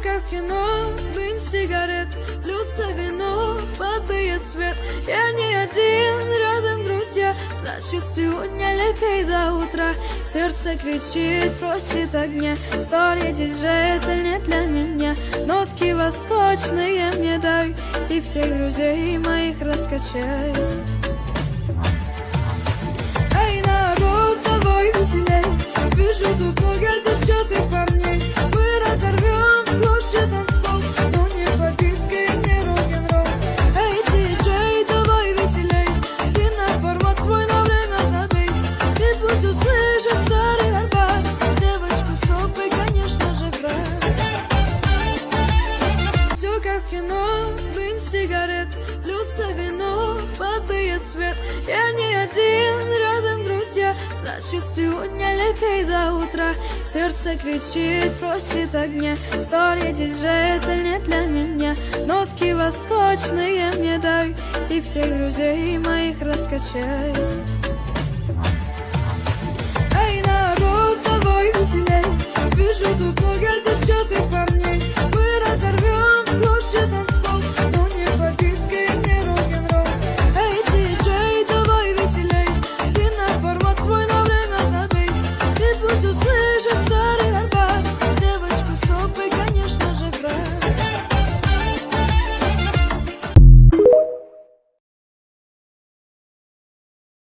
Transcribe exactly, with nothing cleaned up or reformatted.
как в кино, дым сигарет, льется вино, падает свет. Я не один, рядом друзья, значит сегодня лепей до утра. Сердце кричит, просит огня, ссоритесь же, это не для меня. Нотки восточные мне дай, и всех друзей моих раскачай. Эй, народ, давай веселей, вижу тут много девчат и парней. Мы разорвем площадь танцпол, но не бандитский, не рок-н-ролл. Эй, диджей, давай веселей, ты на формат свой на время забей. И пусть услышит старый арбат, девочку стопой, конечно же, брат. Все как в кино, дым сигарет, льется вино, падает свет. Я не один, рядом друзья, значит сегодня лепей до утра. Сердце кричит, просит огня, ссоритесь же, это не для меня. Нотки восточные мне дай, и всех друзей моих раскачай.